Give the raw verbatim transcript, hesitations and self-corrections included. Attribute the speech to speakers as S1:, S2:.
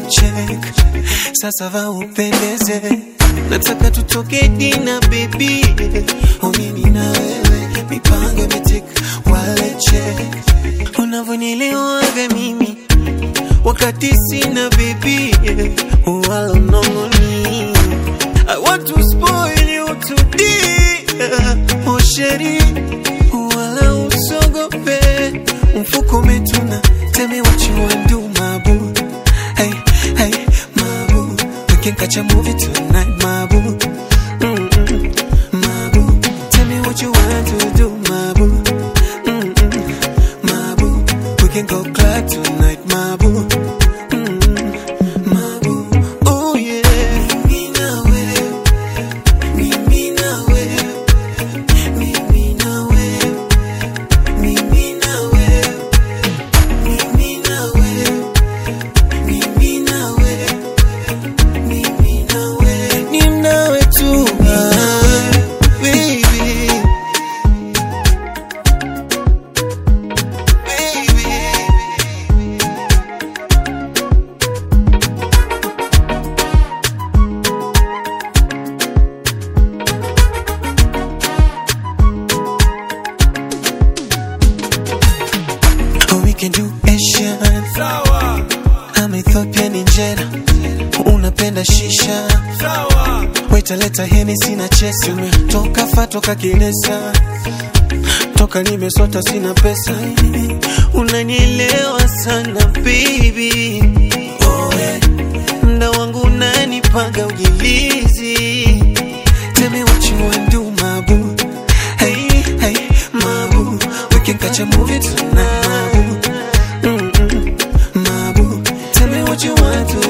S1: check. Sasa va upendeze, nataka tutoke dina baby. Oh mimi na wewe, mipango imetik, wale check. Unavonielewaga mimi, wakati sina baby. Wala unongoni, I want to spoil you today. Oh sheri, wala usogope, mfuko umetuna. Tell me what you want to do, my boo. Hey, hey, my boo. We can catch a movie tonight, my boo. Mm-mm, my boo. Tell me what you want to do, my boo. Mm-mm, my boo. We can go club tonight, my boo. Mm-mm, my boo. Oh yeah. Mimi na wewe, mimi na wewe, mimi na wewe, mimi na wewe. We can do Asian.
S2: Sawa.
S1: I'm Ethiopian injera. Unapenda shisha.
S2: Sawa.
S1: Waita leta Hennessy na chesa. Toka fa toka kilesa. Toka nimesota sina pesa. Unanielewa sana baby. Oh yeah. Mda wangu unanipanga ujilizi. Tell me what you wanna do, my boo. Hey, hey, my boo. We can catch a movie tonight, my boo. Mm-mm, my boo. Tell me what you want to